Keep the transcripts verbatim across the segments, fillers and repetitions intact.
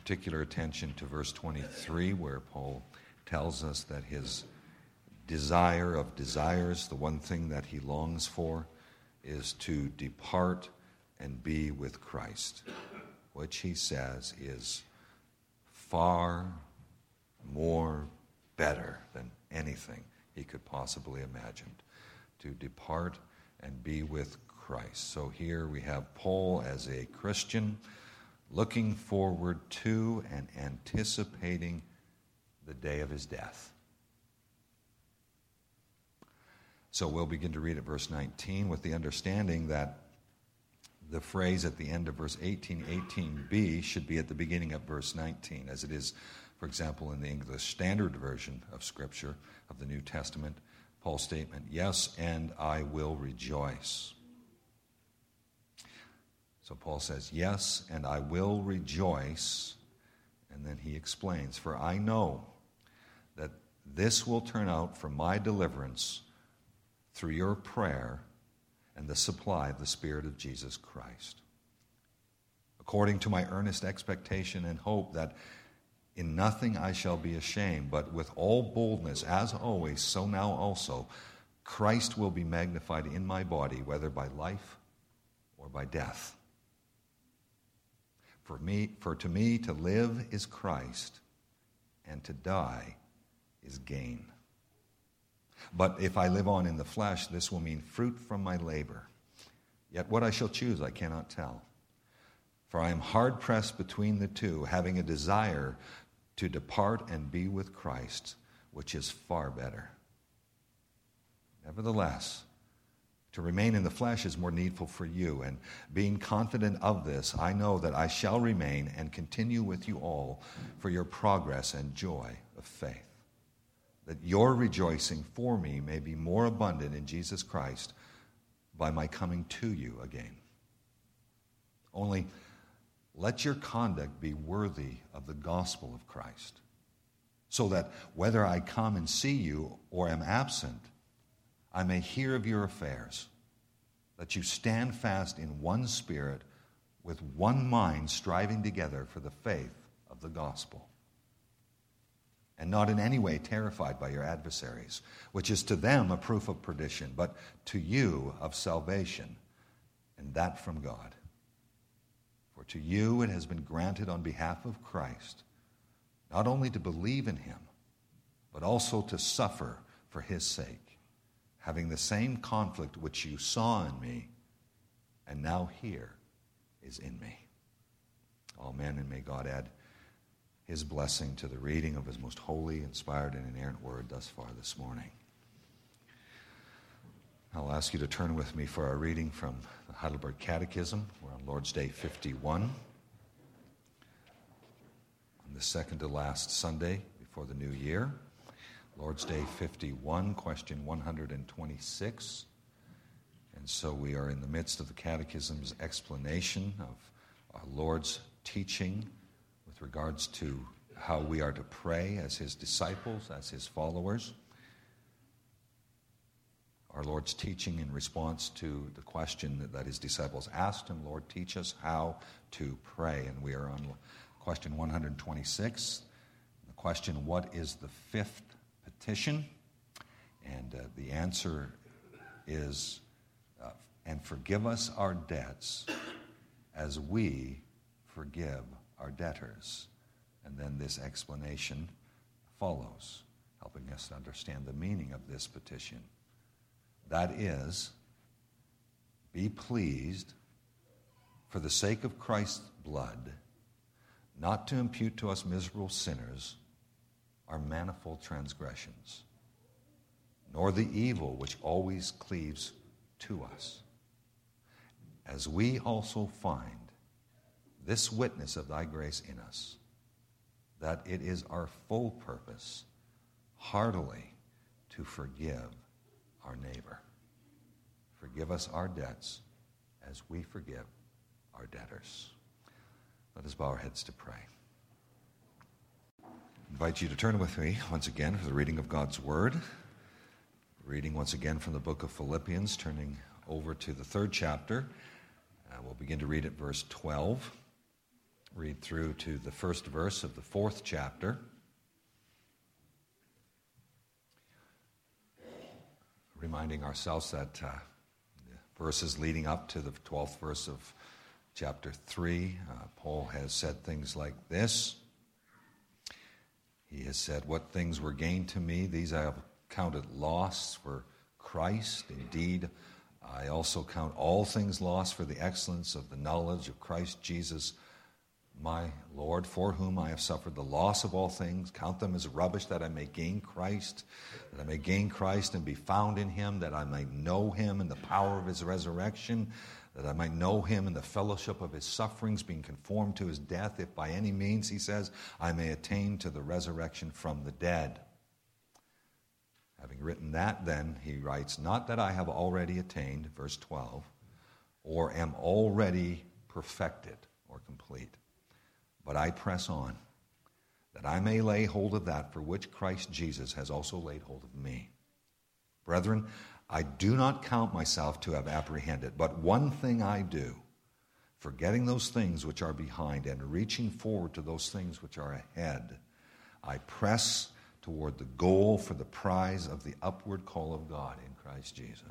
particular attention to verse twenty-three, where Paul tells us that his desire of desires, the one thing that he longs for, is to depart and be with Christ, which he says is far more better than anything he could possibly imagine, to depart and be with Christ. So here we have Paul as a Christian looking forward to and anticipating the day of his death. So we'll begin to read at verse nineteen with the understanding that the phrase at the end of verse eighteen, eighteen b, should be at the beginning of verse nineteen, as it is, for example, in the English Standard Version of Scripture of the New Testament, Paul's statement, "Yes, and I will rejoice." So Paul says, "Yes, and I will rejoice," and then he explains, "For I know that this will turn out for my deliverance through your prayer and the supply of the Spirit of Jesus Christ, according to my earnest expectation and hope that in nothing I shall be ashamed, but with all boldness, as always, so now also, Christ will be magnified in my body, whether by life or by death. For me, for to me to live is Christ, and to die is gain. But if I live on in the flesh, this will mean fruit from my labor. Yet what I shall choose I cannot tell. For I am hard-pressed between the two, having a desire to depart and be with Christ, which is far better. Nevertheless, to remain in the flesh is more needful for you, and being confident of this, I know that I shall remain and continue with you all for your progress and joy of faith, that your rejoicing for me may be more abundant in Jesus Christ by my coming to you again. Only let your conduct be worthy of the gospel of Christ, so that whether I come and see you or am absent, I may hear of your affairs, that you stand fast in one spirit, with one mind, striving together for the faith of the gospel, and not in any way terrified by your adversaries, which is to them a proof of perdition, but to you of salvation, and that from God. For to you it has been granted on behalf of Christ, not only to believe in him, but also to suffer for his sake, having the same conflict which you saw in me, and now here is in me. Amen, and may God add his blessing to the reading of his most holy, inspired, and inerrant word thus far this morning. I'll ask you to turn with me for our reading from the Heidelberg Catechism. We're on Lord's Day fifty-one, on the second to last Sunday before the new year. Lord's Day fifty-one, question one hundred twenty-six. And so we are in the midst of the Catechism's explanation of our Lord's teaching with regards to how we are to pray as his disciples, as his followers. Our Lord's teaching in response to the question that, that his disciples asked him, Lord, teach us how to pray. And we are on question one hundred twenty-six. The question, what is the fifth petition? And uh, the answer is, uh, and forgive us our debts as we forgive our debtors. And then this explanation follows, helping us to understand the meaning of this petition. That is, be pleased, for the sake of Christ's blood, not to impute to us miserable sinners our manifold transgressions, nor the evil which always cleaves to us, as we also find this witness of thy grace in us, that it is our full purpose heartily to forgive our neighbor. Forgive us our debts as we forgive our debtors. Let us bow our heads to pray. I invite you to turn with me once again for the reading of God's Word. Reading once again from the book of Philippians, turning over to the third chapter. Uh, we'll begin to read at verse twelve. read through to the first verse of the fourth chapter. Reminding ourselves that uh, the verses leading up to the twelfth verse of chapter three, uh, Paul has said things like this. He has said, "What things were gained to me, these I have counted loss for Christ. Indeed, I also count all things lost for the excellence of the knowledge of Christ Jesus, my Lord, for whom I have suffered the loss of all things, count them as rubbish, that I may gain Christ, that I may gain Christ and be found in him, that I might know him in the power of his resurrection, that I might know him in the fellowship of his sufferings, being conformed to his death, if by any means," he says, "I may attain to the resurrection from the dead." Having written that, then, he writes, "Not that I have already attained," verse twelve, "or am already perfected," or complete, "but I press on, that I may lay hold of that for which Christ Jesus has also laid hold of me. Brethren, I do not count myself to have apprehended, but one thing I do, forgetting those things which are behind and reaching forward to those things which are ahead, I press toward the goal for the prize of the upward call of God in Christ Jesus.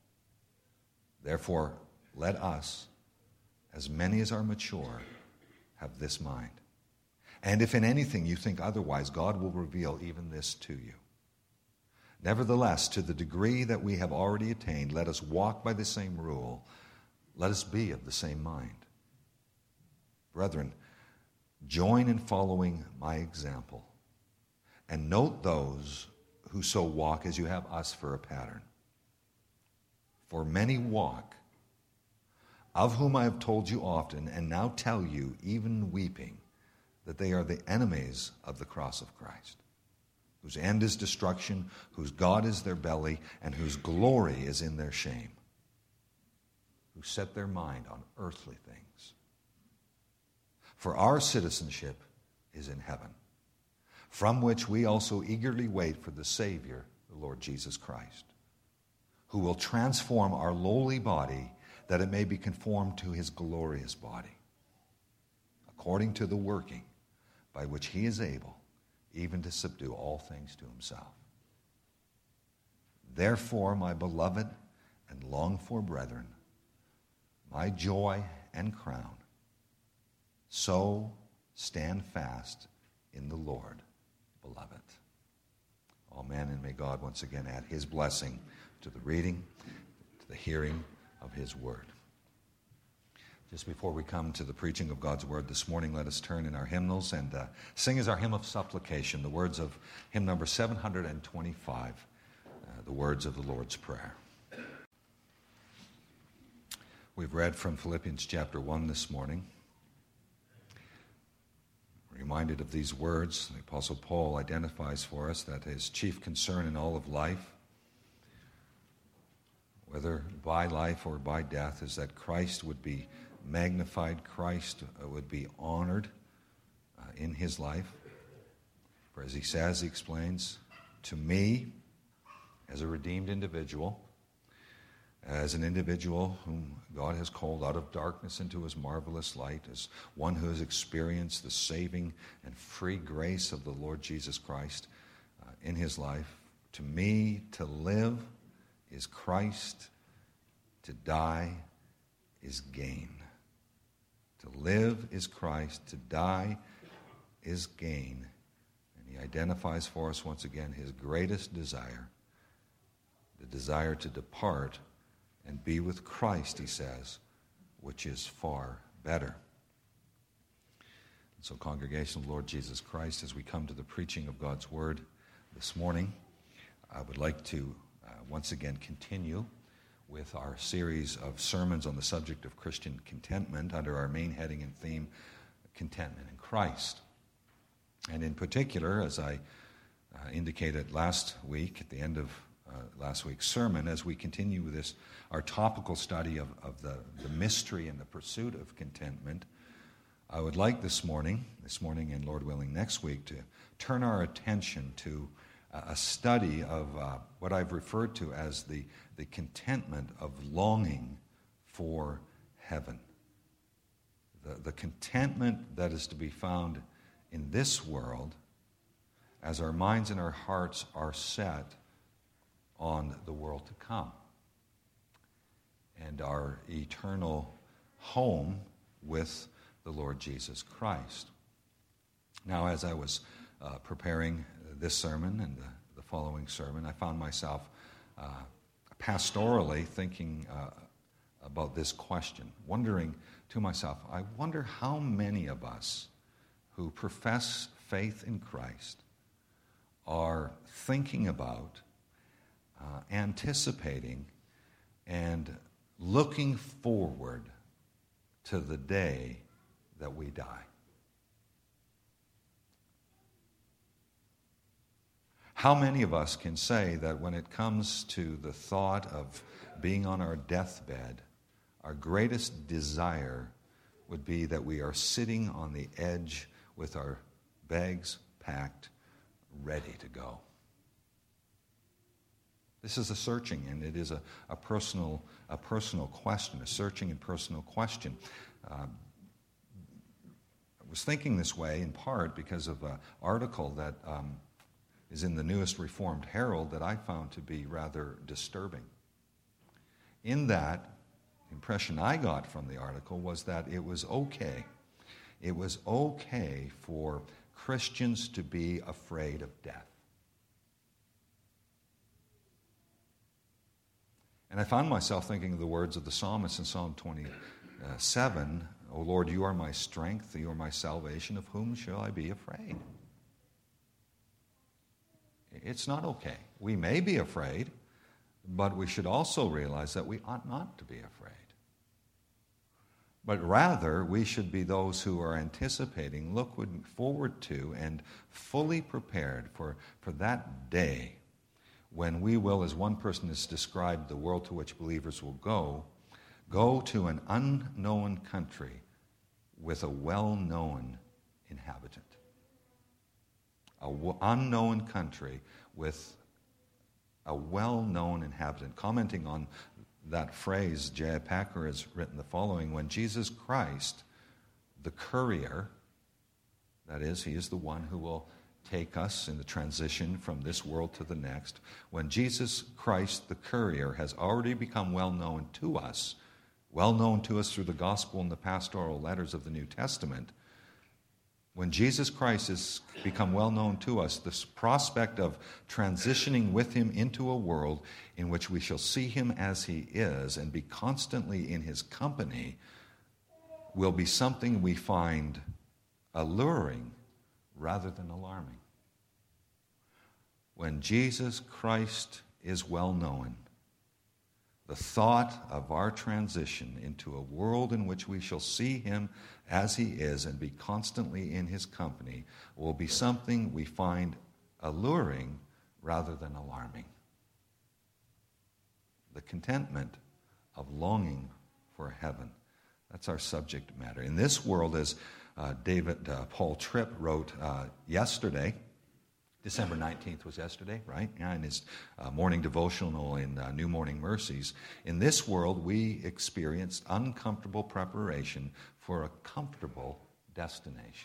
Therefore, let us, as many as are mature, have this mind. And if in anything you think otherwise, God will reveal even this to you. Nevertheless, to the degree that we have already attained, let us walk by the same rule. Let us be of the same mind. Brethren, join in following my example, and note those who so walk as you have us for a pattern. For many walk, of whom I have told you often, and now tell you, even weeping, that they are the enemies of the cross of Christ, whose end is destruction, whose God is their belly, and whose glory is in their shame, who set their mind on earthly things. For our citizenship is in heaven, from which we also eagerly wait for the Savior, the Lord Jesus Christ, who will transform our lowly body that it may be conformed to his glorious body, according to the working by which he is able even to subdue all things to himself. Therefore, my beloved and longed-for brethren, my joy and crown, so stand fast in the Lord, beloved. Amen, and may God once again add his blessing to the reading, to the hearing of his word. Just before we come to the preaching of God's word this morning, let us turn in our hymnals and uh, sing as our hymn of supplication the words of hymn number seven hundred twenty-five, uh, the words of the Lord's Prayer. We've read from Philippians chapter one this morning. Reminded of these words, the Apostle Paul identifies for us that his chief concern in all of life, whether by life or by death, is that Christ would be magnified, Christ would be honored uh, in his life. For as he says, he explains, to me, as a redeemed individual, as an individual whom God has called out of darkness into his marvelous light, as one who has experienced the saving and free grace of the Lord Jesus Christ uh, in his life, to me, to live is Christ, to die is gain. To live is Christ, to die is gain. And he identifies for us once again his greatest desire, the desire to depart and be with Christ, he says, which is far better. And so, congregation of the Lord Jesus Christ, as we come to the preaching of God's word this morning, I would like to uh, once again continue with our series of sermons on the subject of Christian contentment under our main heading and theme, Contentment in Christ. And in particular, as I uh, indicated last week at the end of uh, last week's sermon, as we continue with this, our topical study of, of the, the mystery and the pursuit of contentment, I would like this morning, this morning and Lord willing next week, to turn our attention to a study of uh, what I've referred to as the, the contentment of longing for heaven. the, the contentment that is to be found in this world as our minds and our hearts are set on the world to come and our eternal home with the Lord Jesus Christ. Now, as I was uh, preparing this sermon and the, the following sermon, I found myself uh, pastorally thinking uh, about this question, wondering to myself, I wonder how many of us who profess faith in Christ are thinking about, uh, anticipating, and looking forward to the day that we die. How many of us can say that when it comes to the thought of being on our deathbed, our greatest desire would be that we are sitting on the edge with our bags packed, ready to go? This is a searching, and it is a, a personal a personal question, a searching and personal question. Um, I was thinking this way in part because of an article that um, is in the newest Reformed Herald that I found to be rather disturbing. In that, the impression I got from the article was that it was okay. It was okay for Christians to be afraid of death. And I found myself thinking of the words of the psalmist in Psalm twenty-seven, O Lord, you are my strength, you are my salvation, of whom shall I be afraid? It's not okay. We may be afraid, but we should also realize that we ought not to be afraid. But rather, we should be those who are anticipating, looking forward to, and fully prepared for, for that day when we will, as one person has described the world to which believers will go, go to an unknown country with a well-known inhabitant. An w- unknown country with a well-known inhabitant. Commenting on that phrase, J I. Packer has written the following: when Jesus Christ, the courier, that is, he is the one who will take us in the transition from this world to the next, when Jesus Christ, the courier, has already become well known to us, well known to us through the gospel and the pastoral letters of the New Testament, when Jesus Christ has become well known to us, this prospect of transitioning with him into a world in which we shall see him as he is and be constantly in his company will be something we find alluring rather than alarming. When Jesus Christ is well known, the thought of our transition into a world in which we shall see him as he is and be constantly in his company will be something we find alluring rather than alarming. The contentment of longing for heaven. That's our subject matter. In this world, as uh, David uh, Paul Tripp wrote uh, yesterday, December nineteenth was yesterday, right? Yeah, in his uh, morning devotional in uh, New Morning Mercies. In this world, we experienced uncomfortable preparation for a comfortable destination.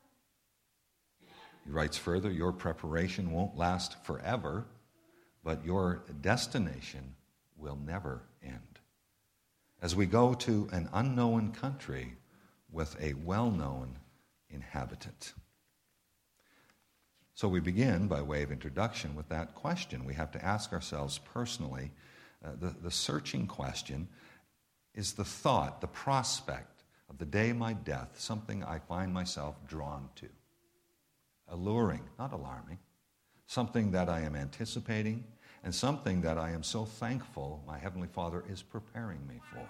He writes further, your preparation won't last forever, but your destination will never end. As we go to an unknown country with a well-known inhabitant. So we begin, by way of introduction, with that question. We have to ask ourselves personally, uh, the, the searching question, is the thought, the prospect of the day of my death something I find myself drawn to? Alluring, not alarming. Something that I am anticipating, and something that I am so thankful my Heavenly Father is preparing me for.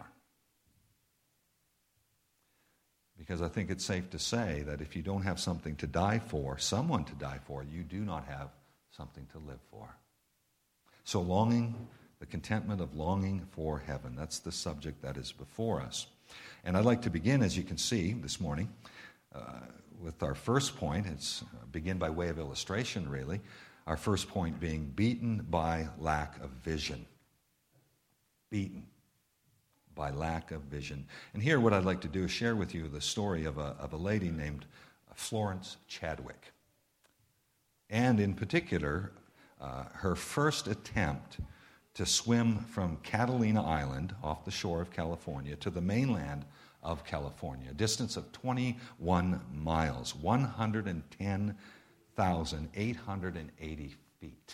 Because I think it's safe to say that if you don't have something to die for, someone to die for, you do not have something to live for. So longing, the contentment of longing for heaven, that's the subject that is before us. And I'd like to begin, as you can see this morning, uh, with our first point. It's uh, begin by way of illustration, really. Our first point being beaten by lack of vision. Beaten by lack of vision. And here what I'd like to do is share with you the story of a, of a lady named Florence Chadwick. And in particular, uh, her first attempt to swim from Catalina Island off the shore of California to the mainland of California, a distance of twenty-one miles, one hundred ten thousand eight hundred eighty feet.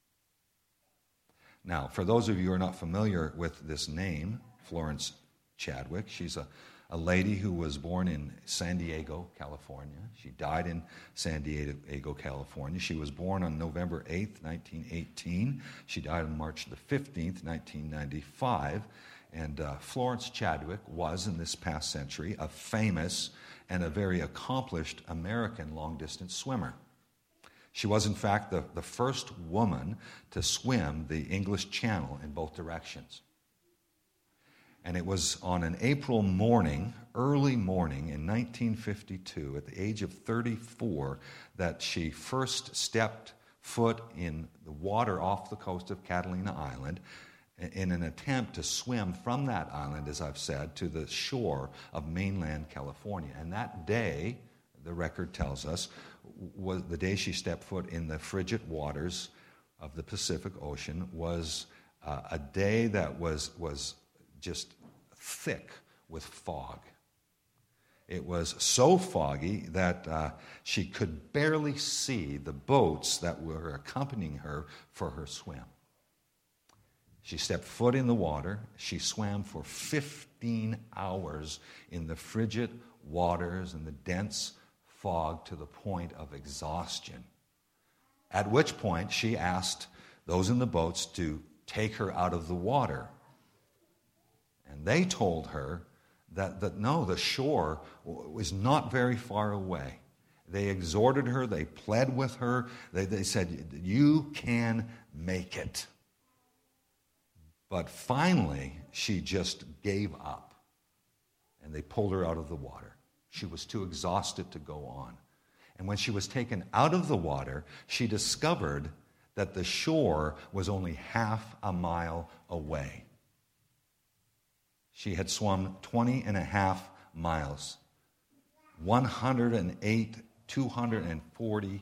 Now, for those of you who are not familiar with this name, Florence Chadwick, she's a, a lady who was born in San Diego, California. She died in San Diego, California. She was born on November eighth, nineteen eighteen. She died on March the fifteenth, nineteen ninety-five. And uh, Florence Chadwick was, in this past century, a famous and a very accomplished American long-distance swimmer. She was, in fact, the, the first woman to swim the English Channel in both directions. And it was on an April morning, early morning in nineteen fifty-two, at the age of thirty-four, that she first stepped foot in the water off the coast of Catalina Island in an attempt to swim from that island, as I've said, to the shore of mainland California. And that day, the record tells us, was the day she stepped foot in the frigid waters of the Pacific Ocean, was uh, a day that was was just thick with fog. It was so foggy that uh, she could barely see the boats that were accompanying her for her swim. She stepped foot in the water. She swam for fifteen hours in the frigid waters and the dense fog to the point of exhaustion, at which point she asked those in the boats to take her out of the water. And they told her that, that no, the shore was not very far away. They exhorted her, they pled with her, they, they said, you can make it. But finally, she just gave up, and they pulled her out of the water. She was too exhausted to go on. And when she was taken out of the water, she discovered that the shore was only half a mile away. She had swum twenty and a half miles, one hundred eight thousand two hundred forty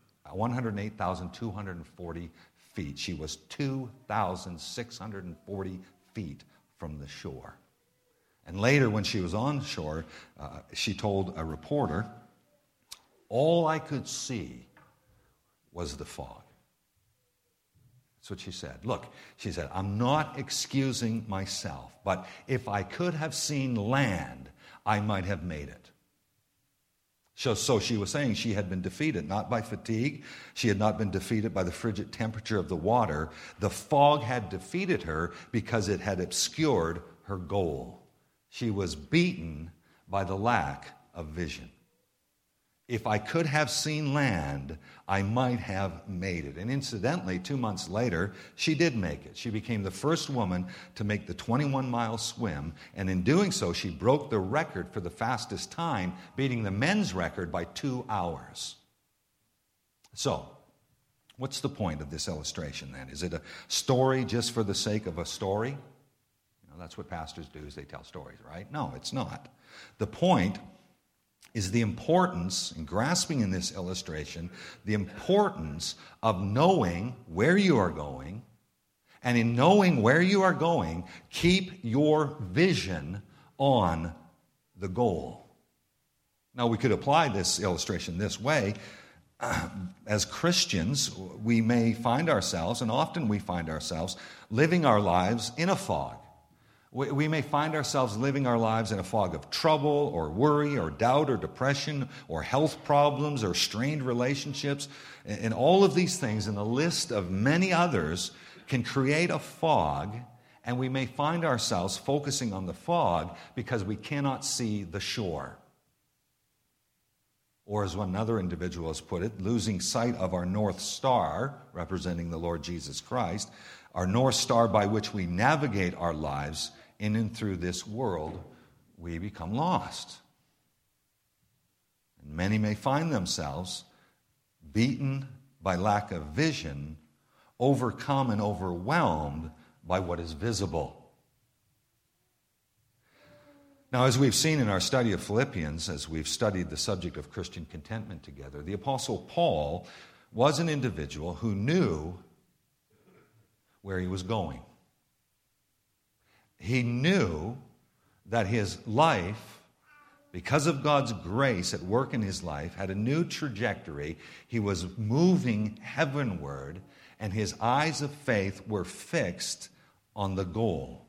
feet. She was two thousand six hundred forty feet from the shore. And later, when she was on shore, uh, she told a reporter, all I could see was the fog. That's what she said. Look, she said, I'm not excusing myself, but if I could have seen land, I might have made it. So, so she was saying she had been defeated, not by fatigue. She had not been defeated by the frigid temperature of the water. The fog had defeated her because it had obscured her goal. She was beaten by the lack of vision. If I could have seen land, I might have made it. And incidentally, two months later, she did make it. She became the first woman to make the twenty-one mile swim, and in doing so, she broke the record for the fastest time, beating the men's record by two hours. So, what's the point of this illustration then? Is it a story just for the sake of a story? You know, that's what pastors do, is they tell stories, right? No, it's not. The point is the importance, in grasping in this illustration, the importance of knowing where you are going, and in knowing where you are going, keep your vision on the goal. Now, we could apply this illustration this way. As Christians, we may find ourselves, and often we find ourselves, living our lives in a fog. We may find ourselves living our lives in a fog of trouble or worry or doubt or depression or health problems or strained relationships. And all of these things, and a list of many others, can create a fog, and we may find ourselves focusing on the fog because we cannot see the shore. Or as one other individual has put it, losing sight of our North Star, representing the Lord Jesus Christ, our North Star by which we navigate our lives in and through this world, we become lost. And many may find themselves beaten by lack of vision, overcome and overwhelmed by what is visible. Now, as we've seen in our study of Philippians, as we've studied the subject of Christian contentment together, the Apostle Paul was an individual who knew where he was going. He knew that his life, because of God's grace at work in his life, had a new trajectory. He was moving heavenward, and his eyes of faith were fixed on the goal.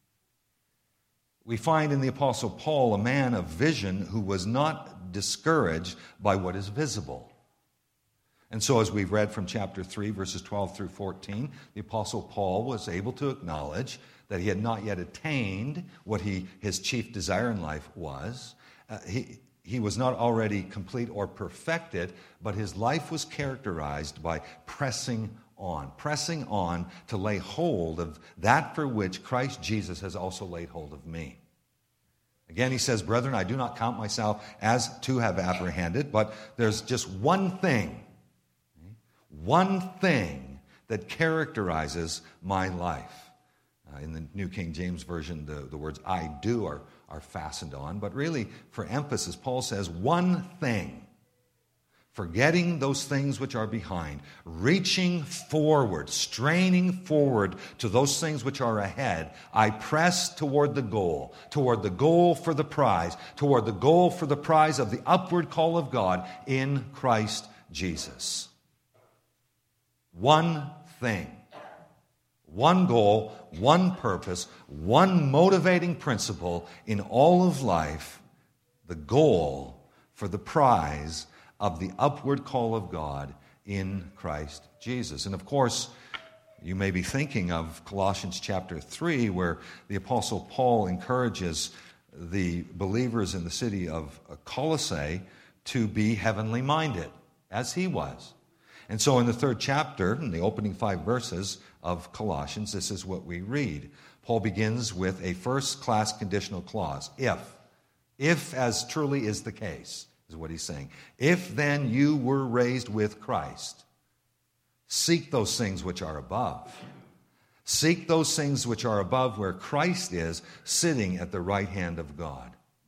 We find in the Apostle Paul a man of vision who was not discouraged by what is visible. And so as we've read from chapter three, verses twelve through fourteen, the Apostle Paul was able to acknowledge that he had not yet attained what he, his chief desire in life was. Uh, he, he was not already complete or perfected, but his life was characterized by pressing on, pressing on to lay hold of that for which Christ Jesus has also laid hold of me. Again, he says, brethren, I do not count myself as to have apprehended, but there's just one thing, one thing that characterizes my life. Uh, in the New King James Version, the, the words I do are, are fastened on, but really, for emphasis, Paul says, one thing. Forgetting those things which are behind, reaching forward, straining forward to those things which are ahead, I press toward the goal, toward the goal for the prize, toward the goal for the prize of the upward call of God in Christ Jesus. One thing, one goal, one purpose, one motivating principle in all of life, the goal for the prize of the upward call of God in Christ Jesus. And of course, you may be thinking of Colossians chapter three, where the Apostle Paul encourages the believers in the city of Colossae to be heavenly minded, as he was. And so in the third chapter, in the opening five verses of Colossians, this is what we read. Paul begins with a first-class conditional clause, if. If, as truly is the case, is what he's saying. If then you were raised with Christ, seek those things which are above. Seek those things which are above, where Christ is, sitting at the right hand of God.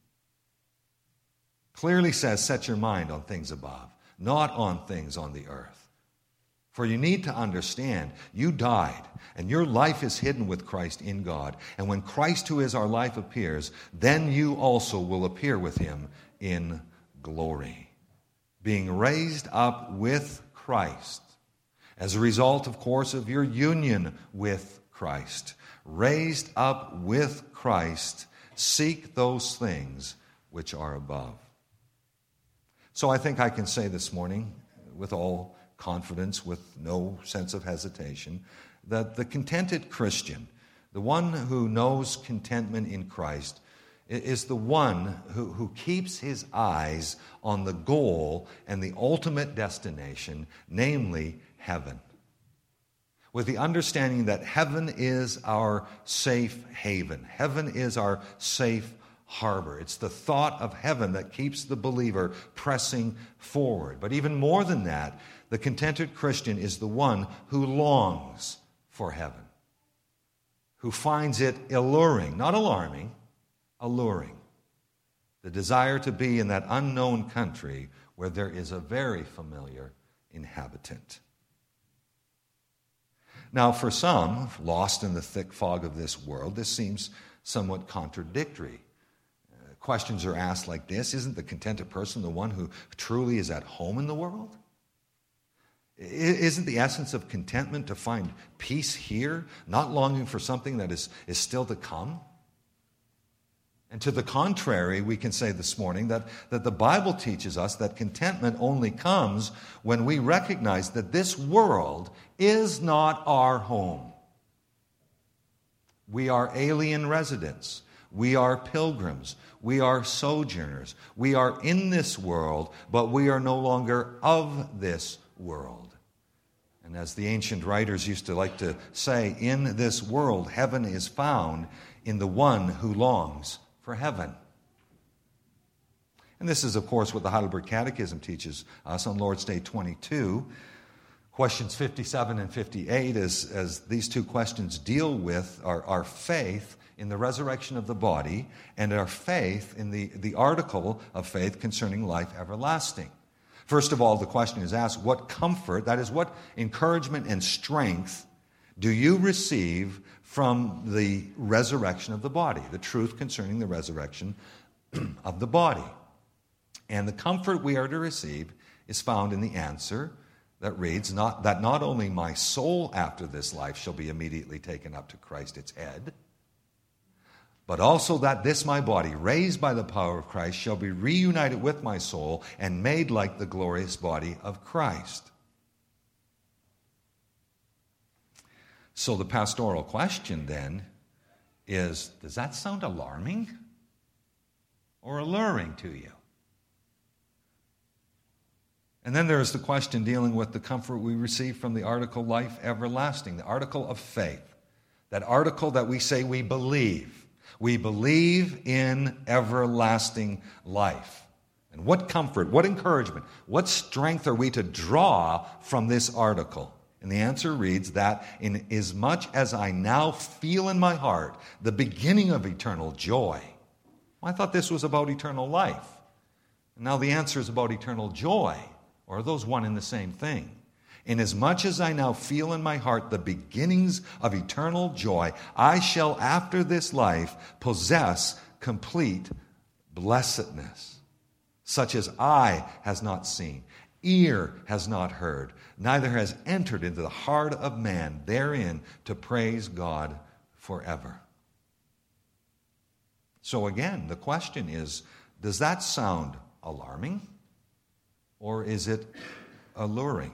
Clearly says, set your mind on things above, not on things on the earth. For you need to understand, you died, and your life is hidden with Christ in God. And when Christ, who is our life, appears, then you also will appear with him in glory, being raised up with Christ, as a result, of course, of your union with Christ. Raised up with Christ, seek those things which are above. So I think I can say this morning, with all confidence, with no sense of hesitation, that the contented Christian, the one who knows contentment in Christ, is the one who, who keeps his eyes on the goal and the ultimate destination, namely heaven. With the understanding that heaven is our safe haven. Heaven is our safe harbor. It's the thought of heaven that keeps the believer pressing forward. But even more than that, the contented Christian is the one who longs for heaven, who finds it alluring, not alarming, alluring. The desire to be in that unknown country where there is a very familiar inhabitant. Now, for some, lost in the thick fog of this world, this seems somewhat contradictory. Uh, questions are asked like this: isn't the contented person the one who truly is at home in the world? Isn't the essence of contentment to find peace here, not longing for something that is, is still to come? And to the contrary, we can say this morning that, that the Bible teaches us that contentment only comes when we recognize that this world is not our home. We are alien residents. We are pilgrims. We are sojourners. We are in this world, but we are no longer of this world. And as the ancient writers used to like to say, in this world, heaven is found in the one who longs for heaven. And this is, of course, what the Heidelberg Catechism teaches us on Lord's Day twenty-two, Questions fifty-seven and fifty-eight, as, as these two questions deal with our, our faith in the resurrection of the body and our faith in the, the article of faith concerning life everlasting. First of all, the question is asked, what comfort, that is, what encouragement and strength do you receive from the resurrection of the body, the truth concerning the resurrection of the body? And the comfort we are to receive is found in the answer that reads, not, that not only my soul after this life shall be immediately taken up to Christ its head, but also that this my body, raised by the power of Christ, shall be reunited with my soul and made like the glorious body of Christ. So the pastoral question then is, does that sound alarming or alluring to you? And then there is the question dealing with the comfort we receive from the article life everlasting, the article of faith, that article that we say we believe. We believe in everlasting life. And what comfort, what encouragement, what strength are we to draw from this article? And the answer reads that in as much as I now feel in my heart the beginning of eternal joy. Well, I thought this was about eternal life. And now the answer is about eternal joy. Or are those one and the same thing? Inasmuch as I now feel in my heart the beginnings of eternal joy, I shall after this life possess complete blessedness, such as eye has not seen, ear has not heard, neither has entered into the heart of man therein to praise God forever. So again, the question is, does that sound alarming? Or is it alluring?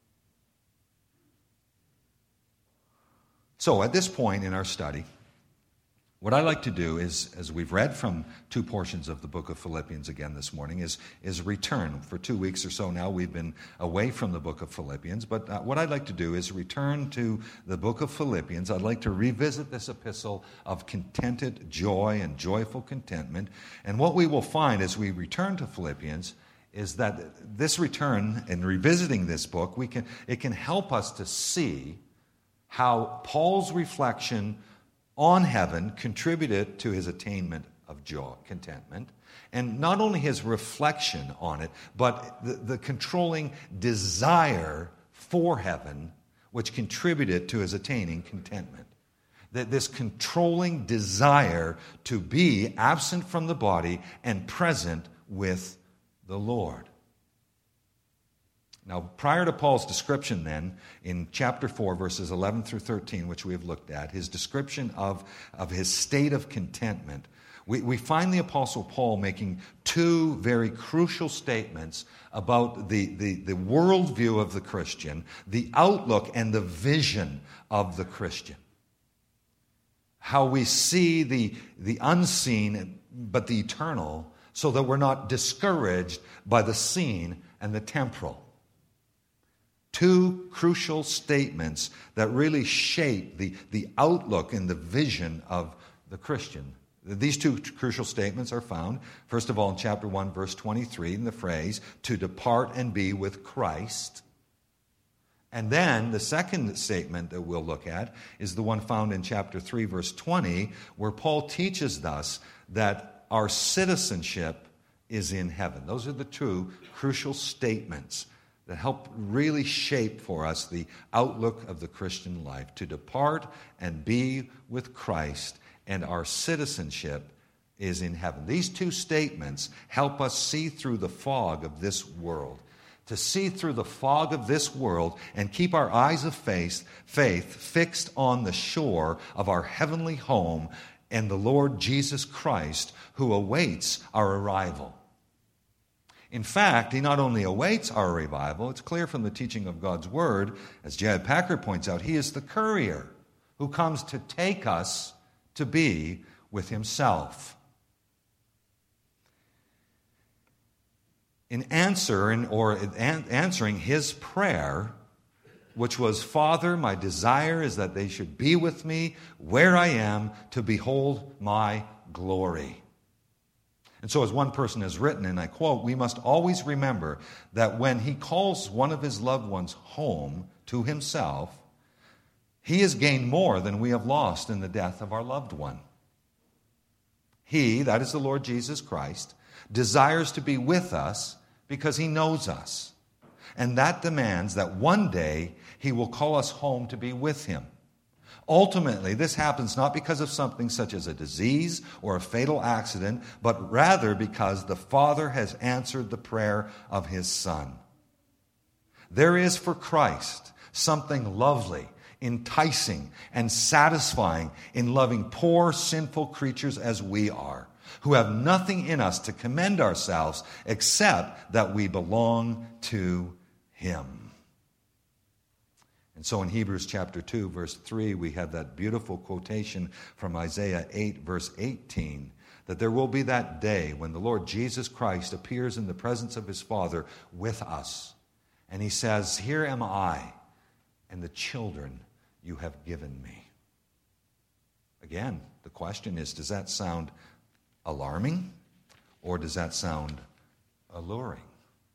So at this point in our study, what I like to do is, as we've read from two portions of the book of Philippians again this morning, is, is return. For two weeks or so now, we've been away from the book of Philippians. But uh, what I'd like to do is return to the book of Philippians. I'd like to revisit this epistle of contented joy and joyful contentment. And what we will find as we return to Philippians is that this return and revisiting this book, we can it can help us to see how Paul's reflection on heaven contributed to his attainment of joy, contentment, and not only his reflection on it, but the, the controlling desire for heaven, which contributed to his attaining contentment. That this controlling desire to be absent from the body and present with the Lord. Now, prior to Paul's description then, in chapter four, verses eleven through thirteen, which we have looked at, his description of, of his state of contentment, we, we find the Apostle Paul making two very crucial statements about the, the, the worldview of the Christian, the outlook and the vision of the Christian. How we see the, the unseen, but the eternal, so that we're not discouraged by the seen and the temporal. Two crucial statements that really shape the, the outlook and the vision of the Christian. These two crucial statements are found, first of all, in chapter one, verse twenty-three, in the phrase, to depart and be with Christ. And then the second statement that we'll look at is the one found in chapter three, verse twenty, where Paul teaches us that our citizenship is in heaven. Those are the two crucial statements that help really shape for us the outlook of the Christian life. To depart and be with Christ, and our citizenship is in heaven. These two statements help us see through the fog of this world. To see through the fog of this world and keep our eyes of faith, faith fixed on the shore of our heavenly home and the Lord Jesus Christ, who awaits our arrival. In fact, he not only awaits our arrival, it's clear from the teaching of God's Word, as J I Packer points out, he is the courier who comes to take us to be with himself. In answering, or answering his prayer, which was, Father, my desire is that they should be with me where I am to behold my glory. And so as one person has written, and I quote, "We must always remember that when he calls one of his loved ones home to himself, he has gained more than we have lost in the death of our loved one. He," that is the Lord Jesus Christ, "desires to be with us because he knows us. And that demands that one day he will call us home to be with him. Ultimately, this happens not because of something such as a disease or a fatal accident, but rather because the Father has answered the prayer of his Son. There is for Christ something lovely, enticing, and satisfying in loving poor, sinful creatures as we are, who have nothing in us to commend ourselves except that we belong to him." And so in Hebrews chapter two, verse three, we have that beautiful quotation from Isaiah eight, verse eighteen, that there will be that day when the Lord Jesus Christ appears in the presence of his Father with us. And he says, "Here am I and the children you have given me." Again, the question is, does that sound alarming or does that sound alluring?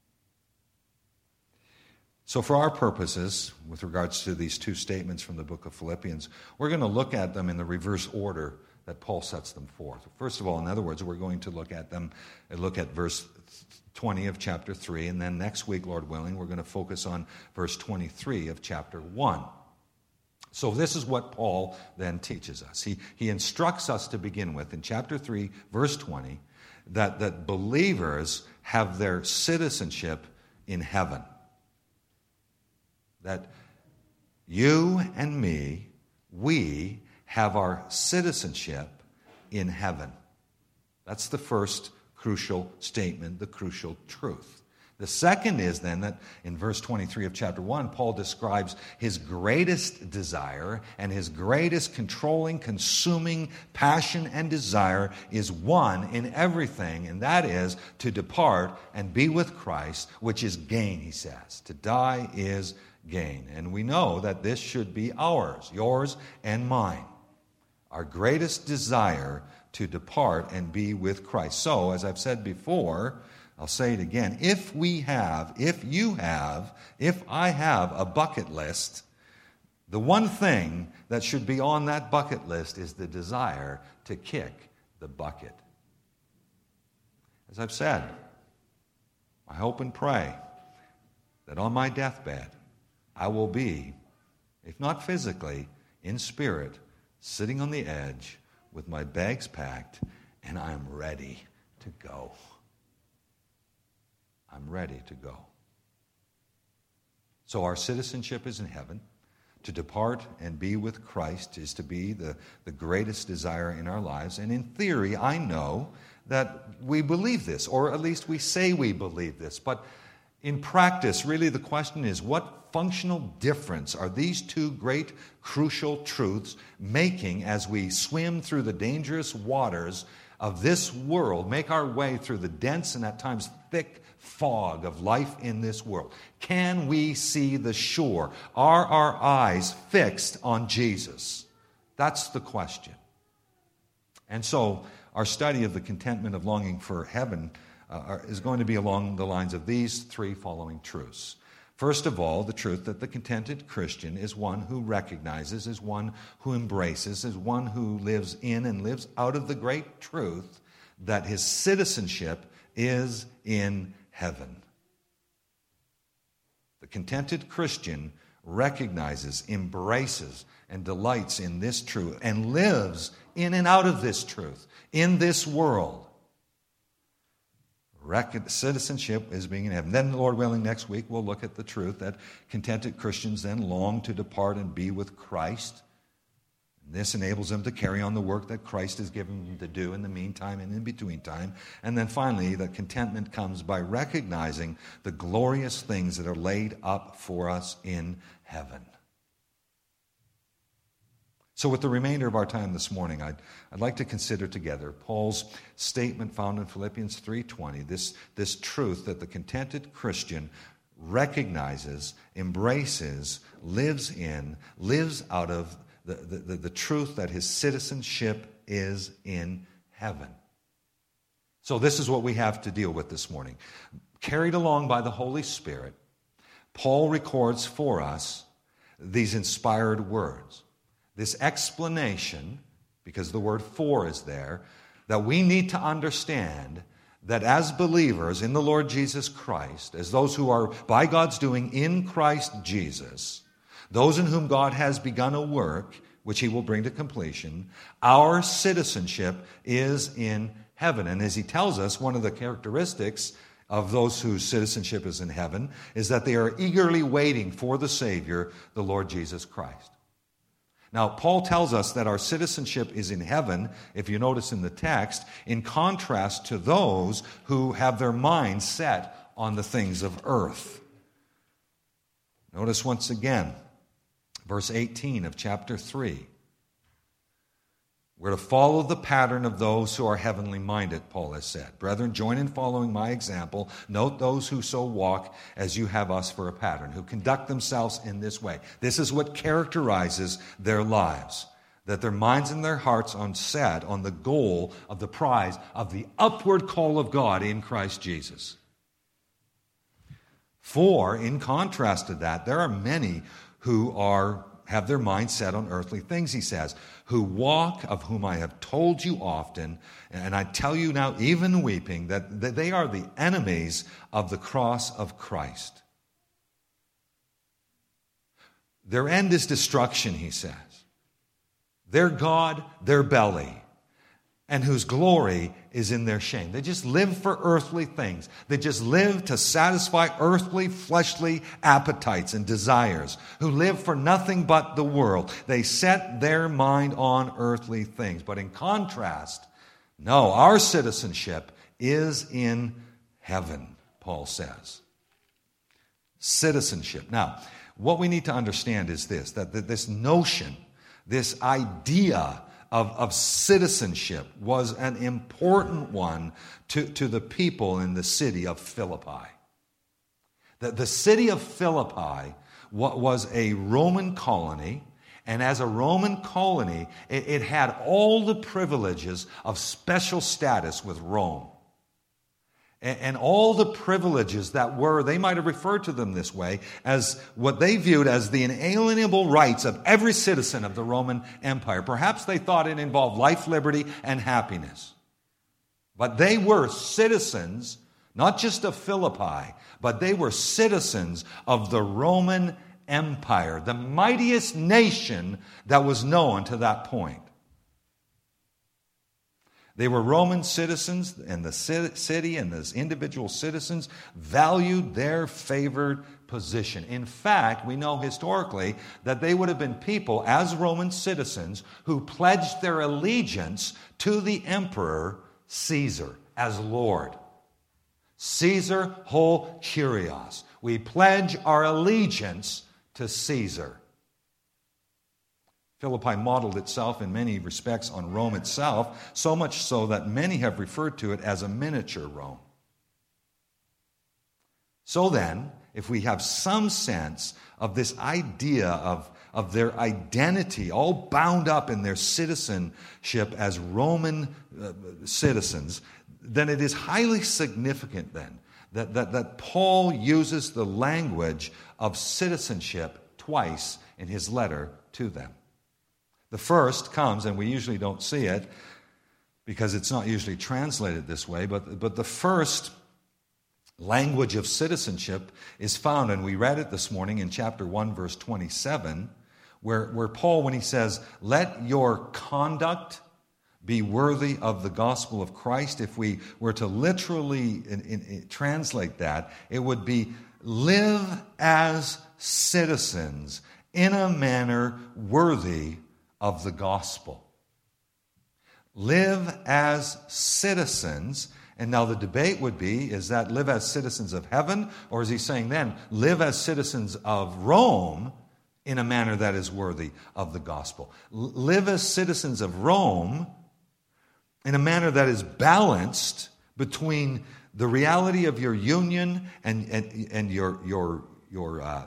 So for our purposes, with regards to these two statements from the book of Philippians, we're going to look at them in the reverse order that Paul sets them forth. First of all, in other words, we're going to look at them, look at verse twenty of chapter three, and then next week, Lord willing, we're going to focus on verse twenty-three of chapter one. So this is what Paul then teaches us. He, he instructs us to begin with, in chapter three, verse twenty, that, that believers have their citizenship in heaven. That you and me, we have our citizenship in heaven. That's the first crucial statement, the crucial truth. The second is then that in verse twenty-three of chapter one, Paul describes his greatest desire, and his greatest controlling, consuming passion and desire is one in everything, and that is to depart and be with Christ, which is gain, he says. To die is gain. And we know that this should be ours, yours and mine. Our greatest desire to depart and be with Christ. So, as I've said before, I'll say it again. If we have, if you have, if I have a bucket list, the one thing that should be on that bucket list is the desire to kick the bucket. As I've said, I hope and pray that on my deathbed, I will be, if not physically, in spirit, sitting on the edge with my bags packed, and I'm ready to go. I'm ready to go. So our citizenship is in heaven. To depart and be with Christ is to be the, the greatest desire in our lives. And in theory, I know that we believe this, or at least we say we believe this. But in practice, really the question is, what functional difference are these two great crucial truths making as we swim through the dangerous waters of this world, make our way through the dense and at times thick fog of life in this world? Can we see the shore? Are our eyes fixed on Jesus? That's the question. And so our study of the contentment of longing for heaven uh, is going to be along the lines of these three following truths. First of all, the truth that the contented Christian is one who recognizes, is one who embraces, is one who lives in and lives out of the great truth that his citizenship is in heaven. The contented Christian recognizes, embraces, and delights in this truth and lives in and out of this truth in this world. Citizenship is being in heaven. Then, Lord willing, next week we'll look at the truth that contented Christians then long to depart and be with Christ. This enables them to carry on the work that Christ has given them to do in the meantime and in between time. And then finally, the contentment comes by recognizing the glorious things that are laid up for us in heaven. So with the remainder of our time this morning, I'd, I'd like to consider together Paul's statement found in Philippians three twenty, this, this truth that the contented Christian recognizes, embraces, lives in, lives out of the, the, the, the truth that his citizenship is in heaven. So this is what we have to deal with this morning. Carried along by the Holy Spirit, Paul records for us these inspired words. This explanation, because the word "for" is there, that we need to understand that as believers in the Lord Jesus Christ, as those who are by God's doing in Christ Jesus, those in whom God has begun a work, which he will bring to completion, our citizenship is in heaven. And as he tells us, one of the characteristics of those whose citizenship is in heaven is that they are eagerly waiting for the Savior, the Lord Jesus Christ. Now, Paul tells us that our citizenship is in heaven, if you notice in the text, in contrast to those who have their minds set on the things of earth. Notice once again, verse eighteen of chapter three. We're to follow the pattern of those who are heavenly minded, Paul has said. Brethren, join in following my example. Note those who so walk as you have us for a pattern, who conduct themselves in this way. This is what characterizes their lives, that their minds and their hearts are set on the goal of the prize of the upward call of God in Christ Jesus. For, in contrast to that, there are many who are have their mind set on earthly things, he says, who walk, of whom I have told you often, and I tell you now, even weeping, that, that they are the enemies of the cross of Christ. Their end is destruction, he says. Their God, their belly, and whose glory is in their shame. They just live for earthly things. They just live to satisfy earthly, fleshly appetites and desires, who live for nothing but the world. They set their mind on earthly things. But in contrast, no, our citizenship is in heaven, Paul says. Citizenship. Now, what we need to understand is this, that this notion, this idea Of, of citizenship was an important one to, to the people in the city of Philippi. The, the city of Philippi was a Roman colony, and as a Roman colony, it, it had all the privileges of special status with Rome. And, and all the privileges that were, they might have referred to them this way, as what they viewed as the inalienable rights of every citizen of the Roman Empire. Perhaps they thought it involved life, liberty, and happiness. But they were citizens, not just of Philippi, but they were citizens of the Roman Empire, the mightiest nation that was known to that point. They were Roman citizens, and the city and those individual citizens valued their favored position. In fact, we know historically that they would have been people, as Roman citizens, who pledged their allegiance to the emperor Caesar as Lord. Caesar ho Kyrios. We pledge our allegiance to Caesar. Philippi modeled itself in many respects on Rome itself, so much so that many have referred to it as a miniature Rome. So then, if we have some sense of this idea of, of their identity, all bound up in their citizenship as Roman uh, citizens, then it is highly significant then that, that, that Paul uses the language of citizenship twice in his letter to them. The first comes, and we usually don't see it because it's not usually translated this way, but, but the first language of citizenship is found, and we read it this morning in chapter one, verse twenty-seven, where, where Paul, when he says, let your conduct be worthy of the gospel of Christ, if we were to literally in, in, in, translate that, it would be live as citizens in a manner worthy of the gospel. Live as citizens. And now the debate would be, is that live as citizens of heaven? Or is he saying then, live as citizens of Rome in a manner that is worthy of the gospel? Live as citizens of Rome in a manner that is balanced between the reality of your union and, and, and your, your, your uh,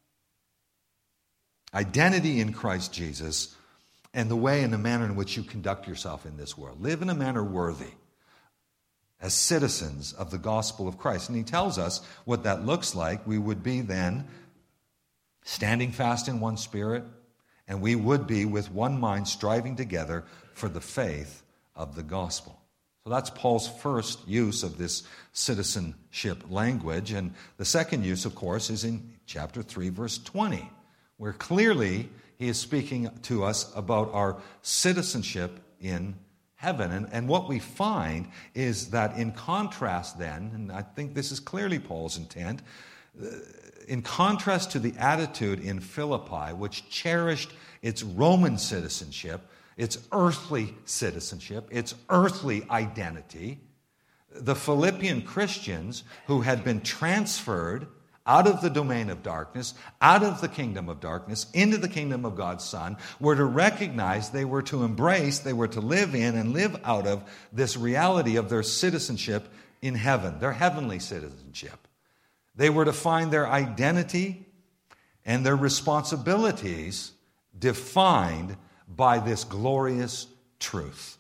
identity in Christ Jesus, and the way and the manner in which you conduct yourself in this world. Live in a manner worthy. as citizens of the gospel of Christ. And he tells us what that looks like. We would be then standing fast in one spirit, and we would be with one mind striving together for the faith of the gospel. So that's Paul's first use of this citizenship language. And the second use, of course, is in chapter three, verse twenty, where clearly he is speaking to us about our citizenship in heaven. And, and what we find is that in contrast then, and I think this is clearly Paul's intent, in contrast to the attitude in Philippi, which cherished its Roman citizenship, its earthly citizenship, its earthly identity, the Philippian Christians who had been transferred out of the domain of darkness, out of the kingdom of darkness, into the kingdom of God's Son, were to recognize, they were to embrace, they were to live in and live out of this reality of their citizenship in heaven, their heavenly citizenship. They were to find their identity and their responsibilities defined by this glorious truth.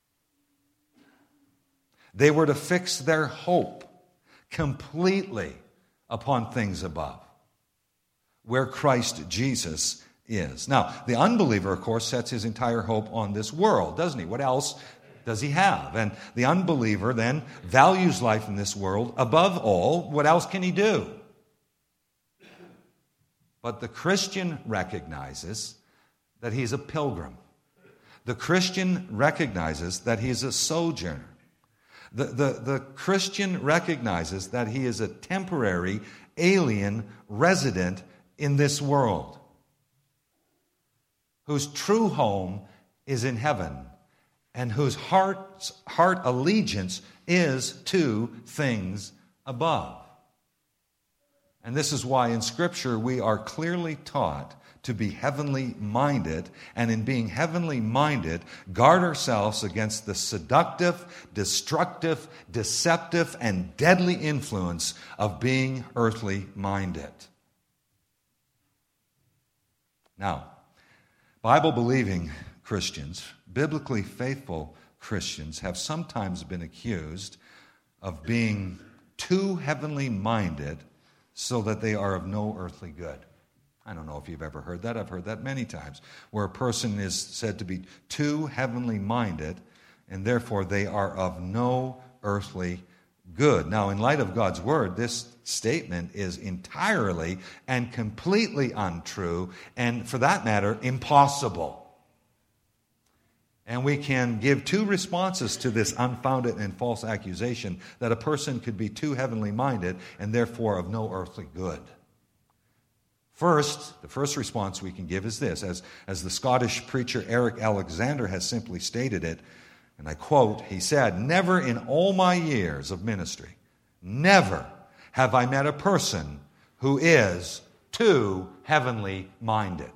They were to fix their hope completely upon things above, where Christ Jesus is. Now, the unbeliever, of course, sets his entire hope on this world, doesn't he? What else does he have? And the unbeliever then values life in this world above all. What else can he do? But the Christian recognizes that he's a pilgrim. The Christian recognizes that he is a sojourner. The, the, the Christian recognizes that he is a temporary alien resident in this world, whose true home is in heaven, and whose heart's, heart allegiance is to things above. And this is why in Scripture we are clearly taught to be heavenly minded, and in being heavenly minded, guard ourselves against the seductive, destructive, deceptive, and deadly influence of being earthly minded. Now, Bible-believing Christians, biblically faithful Christians, have sometimes been accused of being too heavenly minded so that they are of no earthly good. I don't know if you've ever heard that. I've heard that many times, where a person is said to be too heavenly minded, and therefore they are of no earthly good. Now, in light of God's word, this statement is entirely and completely untrue, and for that matter, impossible. And we can give two responses to this unfounded and false accusation that a person could be too heavenly minded and therefore of no earthly good. First, the first response we can give is this, as, as the Scottish preacher Eric Alexander has simply stated it, and I quote, he said, "Never in all my years of ministry, never have I met a person who is too heavenly minded."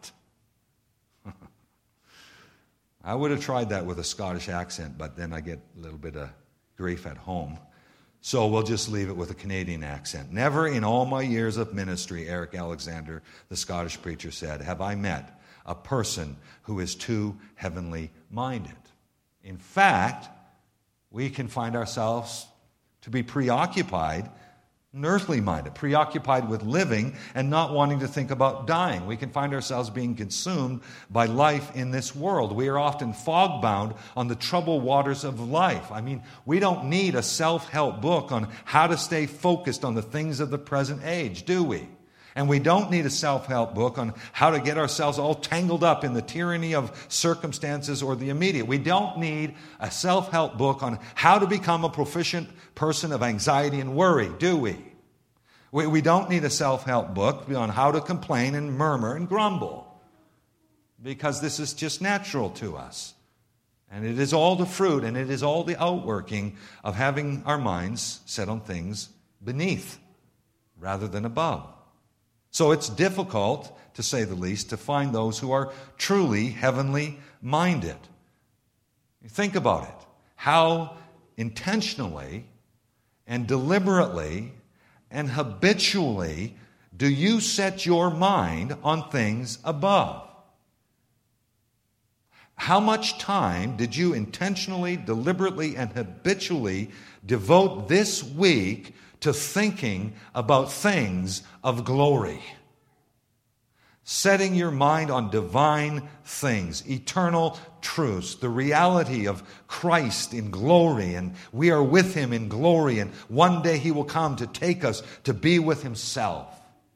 I would have tried that with a Scottish accent, but then I get a little bit of grief at home. So we'll just leave it with a Canadian accent. "Never in all my years of ministry," Eric Alexander, the Scottish preacher, said, "have I met a person who is too heavenly minded." In fact, we can find ourselves to be preoccupied, earthly minded, preoccupied with living and not wanting to think about dying. We can find ourselves being consumed by life in this world. We are often fog-bound on the troubled waters of life. I mean, we don't need a self-help book on how to stay focused on the things of the present age, do we? And we don't need a self-help book on how to get ourselves all tangled up in the tyranny of circumstances or the immediate. We don't need a self-help book on how to become a proficient person of anxiety and worry, do we? We, we don't need a self-help book on how to complain and murmur and grumble, because this is just natural to us. And it is all the fruit and it is all the outworking of having our minds set on things beneath rather than above. So it's difficult, to say the least, to find those who are truly heavenly minded. Think about it. How intentionally and deliberately and habitually do you set your mind on things above? How much time did you intentionally, deliberately, and habitually devote this week to thinking about things of glory? Setting your mind on divine things, eternal truths, the reality of Christ in glory, and we are with Him in glory, and one day He will come to take us to be with Himself.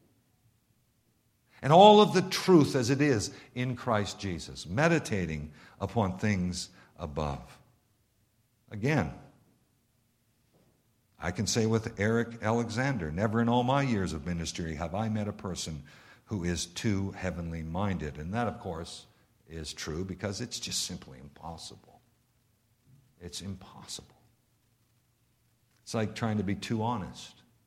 And all of the truth as it is in Christ Jesus, meditating upon things above. Again, I can say with Eric Alexander, never in all my years of ministry have I met a person who is too heavenly minded. And that, of course, is true because it's just simply impossible. It's impossible. It's like trying to be too honest.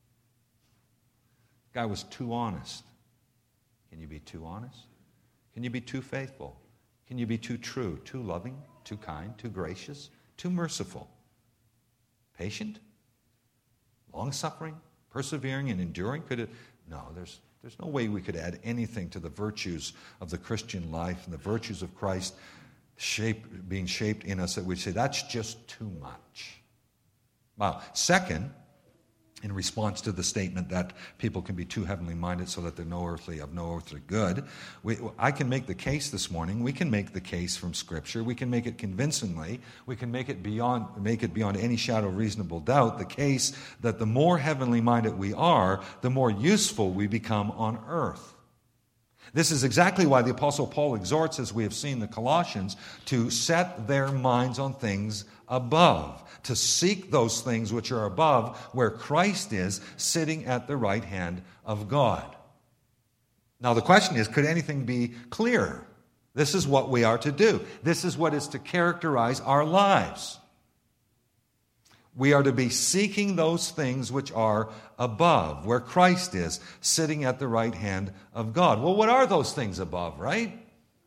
The guy was too honest. Can you be too honest? Can you be too faithful? Can you be too true, too loving, too kind, too gracious, too merciful? Patient? Long-suffering? Persevering and enduring? Could it? No, there's there's no way we could add anything to the virtues of the Christian life and the virtues of Christ shape, being shaped in us that we'd say, that's just too much. Well, second, in response to the statement that people can be too heavenly minded so that they're no earthly of no earthly good, we, I can make the case this morning. We can make the case from Scripture. We can make it convincingly. We can make it beyond make it beyond any shadow of reasonable doubt. The case that the more heavenly minded we are, the more useful we become on earth. This is exactly why the Apostle Paul exhorts, as we have seen the Colossians, to set their minds on things above, to seek those things which are above, where Christ is sitting at the right hand of God. Now the question is, could anything be clearer? This is what we are to do. This is what is to characterize our lives. We are to be seeking those things which are above, where Christ is, sitting at the right hand of God. Well, what are those things above, right?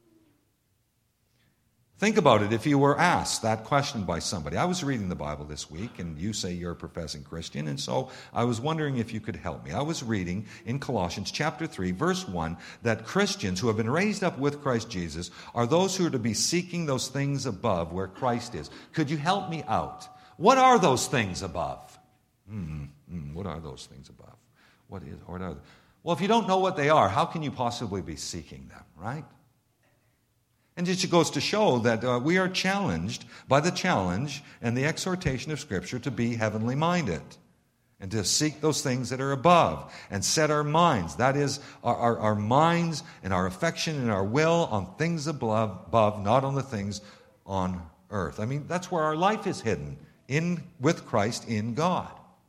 Think about it if you were asked that question by somebody. I was reading the Bible this week, and you say you're a professing Christian, and so I was wondering if you could help me. I was reading in Colossians chapter three, verse one, that Christians who have been raised up with Christ Jesus are those who are to be seeking those things above, where Christ is. Could you help me out? What are those things above? Mm, mm, what are those things above? What is? What are they? Well, if you don't know what they are, how can you possibly be seeking them, right? And it just goes to show that uh, we are challenged by the challenge and the exhortation of Scripture to be heavenly minded and to seek those things that are above and set our minds, that is, our, our, our minds and our affection and our will on things above, above, not on the things on earth. I mean, that's where our life is hidden. In, with Christ in God.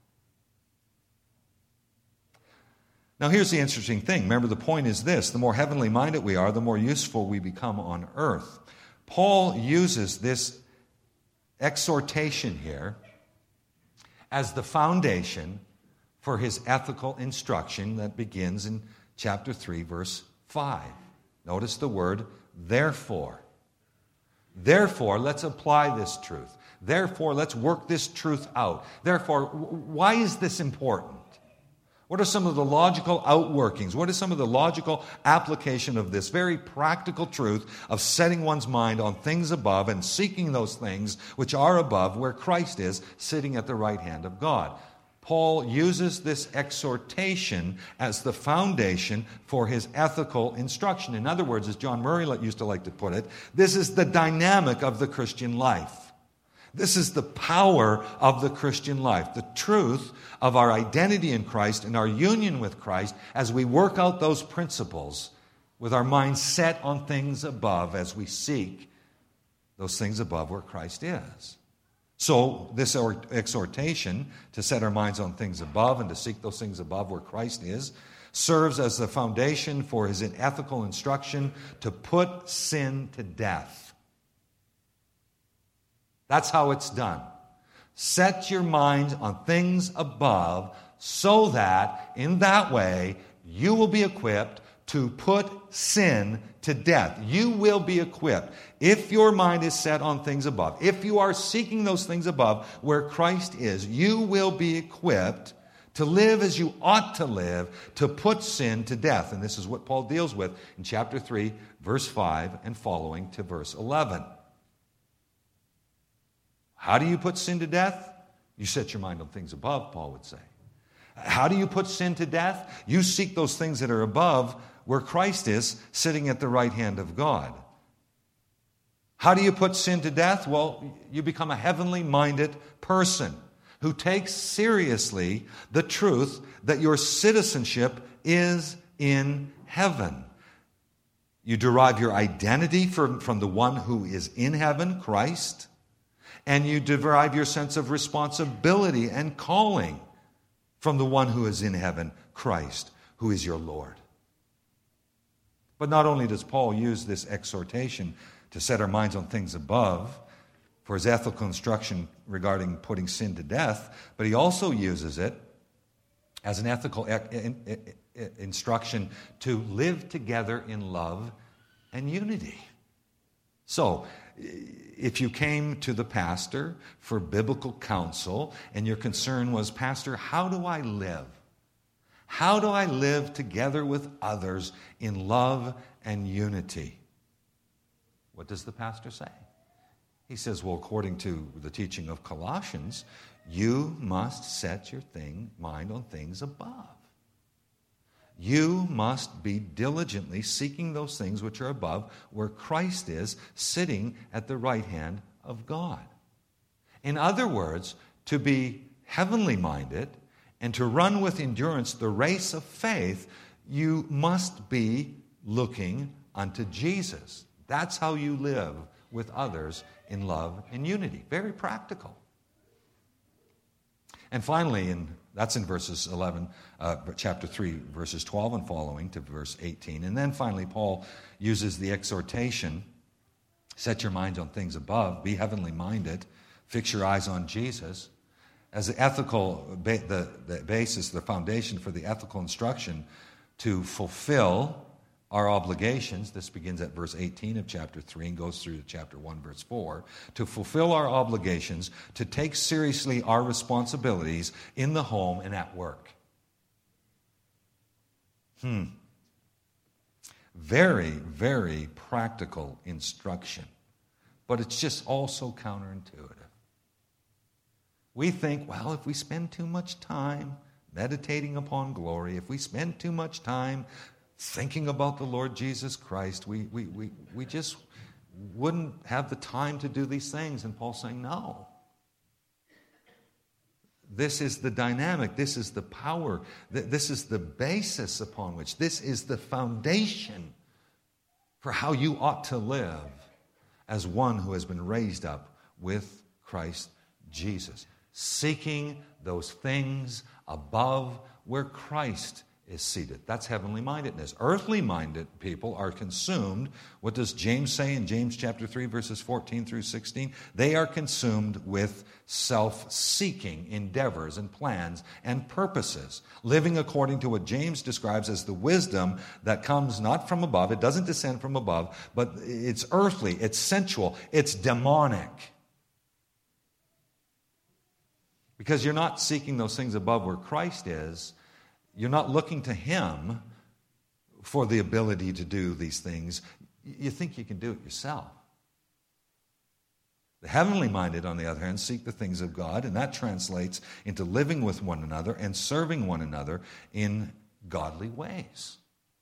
Now here's the interesting thing. Remember, the point is this. The more heavenly minded we are, the more useful we become on earth. Paul uses this exhortation here as the foundation for his ethical instruction that begins in chapter three, verse five. Notice the word, therefore. Therefore, let's apply this truth. Therefore, let's work this truth out. Therefore, why is this important? What are some of the logical outworkings? What is some of the logical application of this very practical truth of setting one's mind on things above and seeking those things which are above, where Christ is sitting at the right hand of God? Paul uses this exhortation as the foundation for his ethical instruction. In other words, as John Murray used to like to put it, this is the dynamic of the Christian life. This is the power of the Christian life, the truth of our identity in Christ and our union with Christ as we work out those principles with our minds set on things above as we seek those things above where Christ is. So this exhortation to set our minds on things above and to seek those things above where Christ is serves as the foundation for his ethical instruction to put sin to death. That's how it's done. Set your mind on things above so that in that way you will be equipped to put sin to death. You will be equipped. If your mind is set on things above, if you are seeking those things above where Christ is, you will be equipped to live as you ought to live, to put sin to death. And this is what Paul deals with in chapter three, verse five, and following to verse eleven. How do you put sin to death? You set your mind on things above, Paul would say. How do you put sin to death? You seek those things that are above, where Christ is, sitting at the right hand of God. How do you put sin to death? Well, you become a heavenly minded person who takes seriously the truth that your citizenship is in heaven. You derive your identity from, from the one who is in heaven, Christ, and you derive your sense of responsibility and calling from the one who is in heaven, Christ, who is your Lord. But not only does Paul use this exhortation to set our minds on things above for his ethical instruction regarding putting sin to death, but he also uses it as an ethical instruction to live together in love and unity. So, if you came to the pastor for biblical counsel and your concern was, Pastor, how do I live? How do I live together with others in love and unity? What does the pastor say? He says, well, according to the teaching of Colossians, you must set your thing, mind on things above. You must be diligently seeking those things which are above, where Christ is, sitting at the right hand of God. In other words, to be heavenly minded and to run with endurance the race of faith, you must be looking unto Jesus. That's how you live with others in love and unity. Very practical. And finally, in, that's in verses eleven, uh, chapter three, verses twelve and following to verse eighteen. And then finally, Paul uses the exhortation, set your minds on things above, be heavenly minded, fix your eyes on Jesus, as the ethical, ba- the, the basis, the foundation for the ethical instruction to fulfill our obligations. This begins at verse eighteen of chapter three and goes through to chapter one, verse four. To fulfill our obligations, to take seriously our responsibilities in the home and at work. Hmm. Very, very practical instruction. But it's just also counterintuitive. We think, well, if we spend too much time meditating upon glory, if we spend too much time thinking about the Lord Jesus Christ, we, we, we, we just wouldn't have the time to do these things. And Paul's saying, no. This is the dynamic. This is the power. This is the basis upon which, this is the foundation for how you ought to live as one who has been raised up with Christ Jesus. Seeking those things above where Christ is seated. That's heavenly mindedness. Earthly minded people are consumed. What does James say in James chapter three, verses fourteen through sixteen? They are consumed with self-seeking endeavors and plans and purposes, living according to what James describes as the wisdom that comes not from above. It doesn't descend from above, but it's earthly, it's sensual, it's demonic. Because you're not seeking those things above where Christ is. You're not looking to Him for the ability to do these things. You think you can do it yourself. The heavenly minded, on the other hand, seek the things of God, and that translates into living with one another and serving one another in godly ways.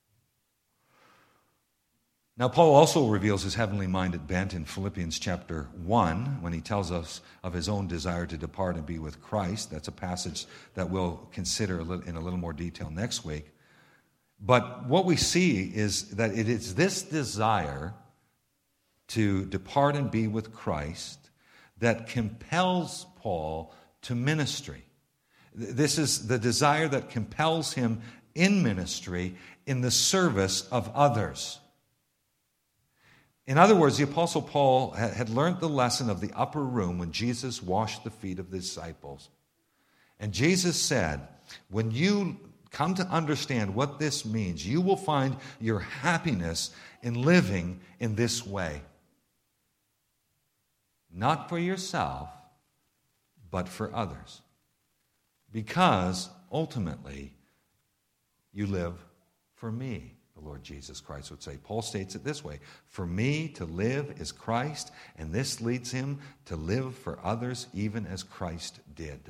Now, Paul also reveals his heavenly minded bent in Philippians chapter one when he tells us of his own desire to depart and be with Christ. That's a passage that we'll consider in a little more detail next week. But what we see is that it is this desire to depart and be with Christ that compels Paul to ministry. This is the desire that compels him in ministry in the service of others. In other words, the Apostle Paul had learned the lesson of the upper room when Jesus washed the feet of the disciples. And Jesus said, when you come to understand what this means, you will find your happiness in living in this way. Not for yourself, but for others. Because ultimately, you live for me, the Lord Jesus Christ would say. Paul states it this way: for me to live is Christ, and this leads him to live for others even as Christ did.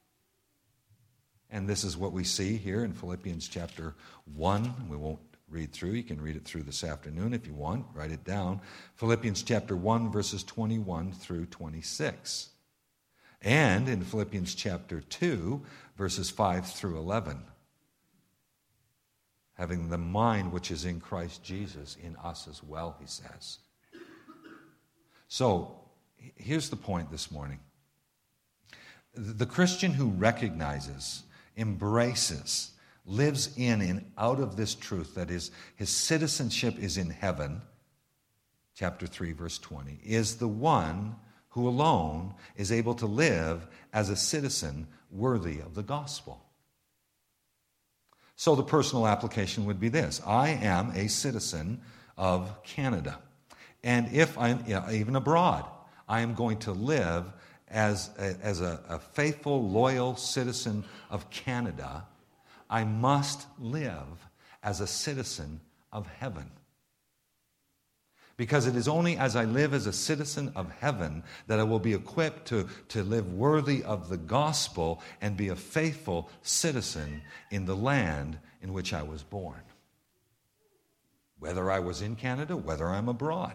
And this is what we see here in Philippians chapter one. We won't read through. You can read it through this afternoon if you want. Write it down. Philippians chapter one, verses twenty-one through twenty-six. And in Philippians chapter two, verses five through eleven. Having the mind which is in Christ Jesus in us as well, he says. So, here's the point this morning. The Christian who recognizes, embraces, lives in and out of this truth, that is, his citizenship is in heaven, chapter three, verse twenty, is the one who alone is able to live as a citizen worthy of the gospel. So the personal application would be this: I am a citizen of Canada. And if I'm, you know, even abroad, I am going to live as a, as a, a faithful, loyal citizen of Canada. I must live as a citizen of heaven. Because it is only as I live as a citizen of heaven that I will be equipped to, to live worthy of the gospel and be a faithful citizen in the land in which I was born. Whether I was in Canada, whether I'm abroad.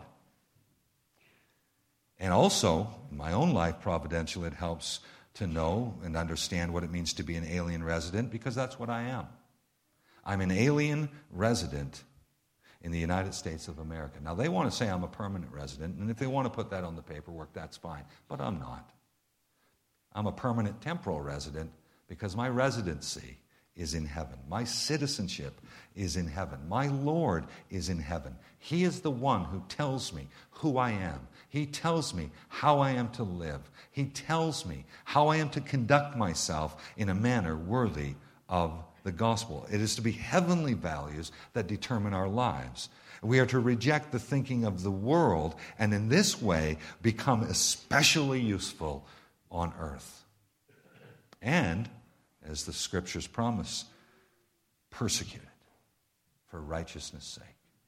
And also, in my own life, providential, it helps to know and understand what it means to be an alien resident, because that's what I am. I'm an alien resident in the United States of America. Now, they want to say I'm a permanent resident, and if they want to put that on the paperwork, that's fine. But I'm not. I'm a permanent temporal resident because my residency is in heaven. My citizenship is in heaven. My Lord is in heaven. He is the one who tells me who I am. He tells me how I am to live. He tells me how I am to conduct myself in a manner worthy of the gospel. It is to be heavenly values that determine our lives. We are to reject the thinking of the world and in this way become especially useful on earth. And, as the scriptures promise, persecuted for righteousness' sake.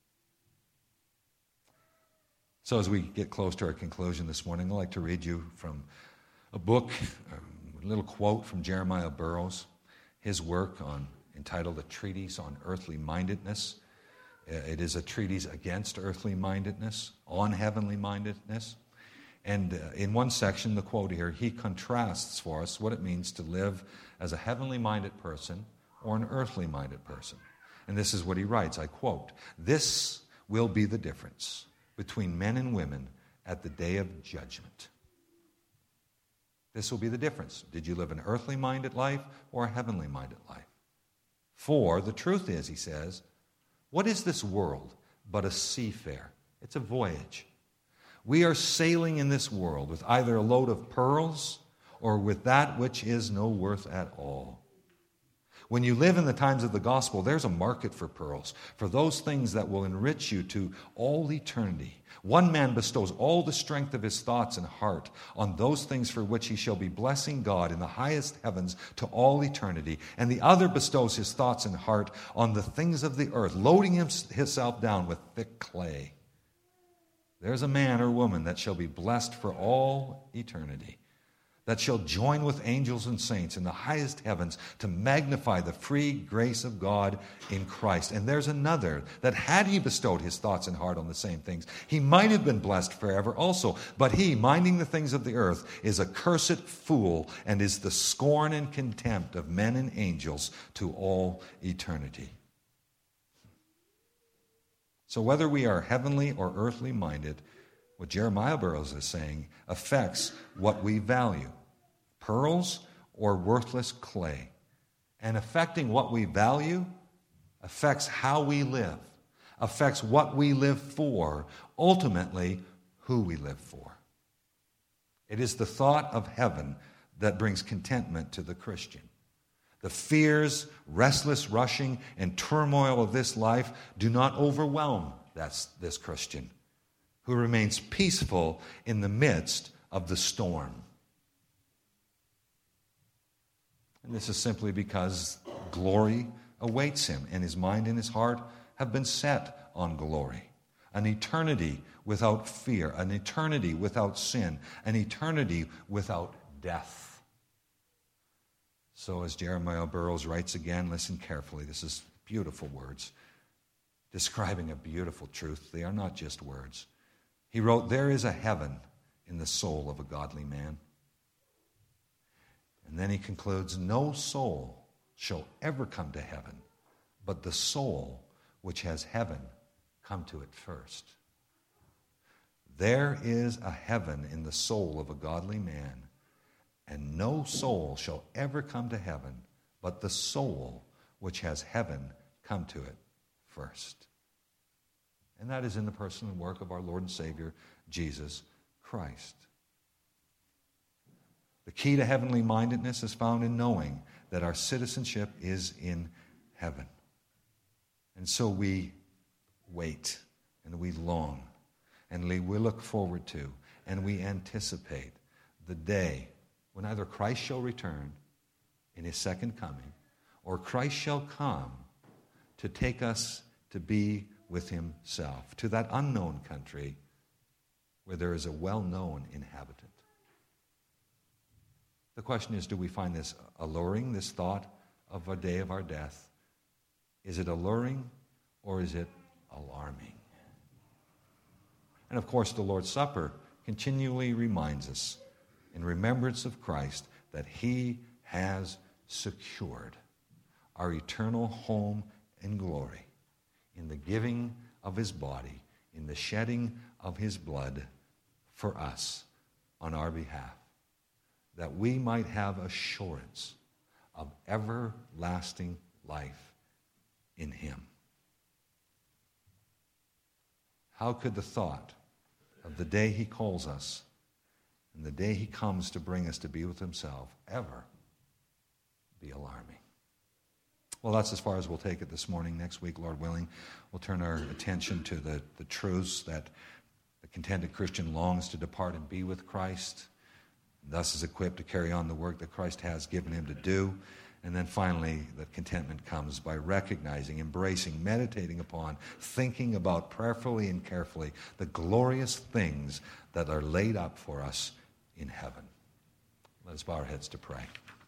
So as we get close to our conclusion this morning, I'd like to read you from a book, a little quote from Jeremiah Burroughs, his work on entitled A Treatise on Earthly Mindedness. It is a treatise against earthly mindedness, on heavenly mindedness. And uh, in one section, the quote here, he contrasts for us what it means to live as a heavenly minded person or an earthly minded person. And this is what he writes, I quote, "This will be the difference between men and women at the day of judgment." This will be the difference. Did you live an earthly minded life or a heavenly minded life? For the truth is, he says, what is this world but a seafare? It's a voyage. We are sailing in this world with either a load of pearls or with that which is no worth at all. When you live in the times of the gospel, there's a market for pearls, for those things that will enrich you to all eternity. One man bestows all the strength of his thoughts and heart on those things for which he shall be blessing God in the highest heavens to all eternity. And the other bestows his thoughts and heart on the things of the earth, loading himself down with thick clay. There's a man or woman that shall be blessed for all eternity, that shall join with angels and saints in the highest heavens to magnify the free grace of God in Christ. And there's another that had he bestowed his thoughts and heart on the same things, he might have been blessed forever also. But he, minding the things of the earth, is a cursed fool and is the scorn and contempt of men and angels to all eternity. So whether we are heavenly or earthly minded, what Jeremiah Burroughs is saying affects what we value. Pearls or worthless clay. And affecting what we value affects how we live, affects what we live for, ultimately who we live for. It is the thought of heaven that brings contentment to the Christian. The fears, restless rushing, and turmoil of this life do not overwhelm that's this Christian who remains peaceful in the midst of the storm. And this is simply because glory awaits him, and his mind and his heart have been set on glory. An eternity without fear, an eternity without sin, an eternity without death. So as Jeremiah Burroughs writes again, listen carefully, this is beautiful words, describing a beautiful truth. They are not just words. He wrote, "There is a heaven in the soul of a godly man." And then he concludes, "No soul shall ever come to heaven, but the soul which has heaven come to it first." There is a heaven in the soul of a godly man, and no soul shall ever come to heaven, but the soul which has heaven come to it first. And that is in the person and work of our Lord and Savior, Jesus Christ. The key to heavenly mindedness is found in knowing that our citizenship is in heaven. And so we wait, and we long, and we look forward to, and we anticipate the day when either Christ shall return in his second coming, or Christ shall come to take us to be with himself, to that unknown country where there is a well-known inhabitant. The question is, do we find this alluring, this thought of a day of our death? Is it alluring or is it alarming? And of course, the Lord's Supper continually reminds us, in remembrance of Christ, that he has secured our eternal home in glory in the giving of his body, in the shedding of his blood for us on our behalf, that we might have assurance of everlasting life in him. How could the thought of the day he calls us and the day he comes to bring us to be with himself ever be alarming? Well, that's as far as we'll take it this morning. Next week, Lord willing, we'll turn our attention to the, the truths that the contented Christian longs to depart and be with Christ, and thus is equipped to carry on the work that Christ has given him to do. And then finally, that contentment comes by recognizing, embracing, meditating upon, thinking about prayerfully and carefully the glorious things that are laid up for us in heaven. Let us bow our heads to pray.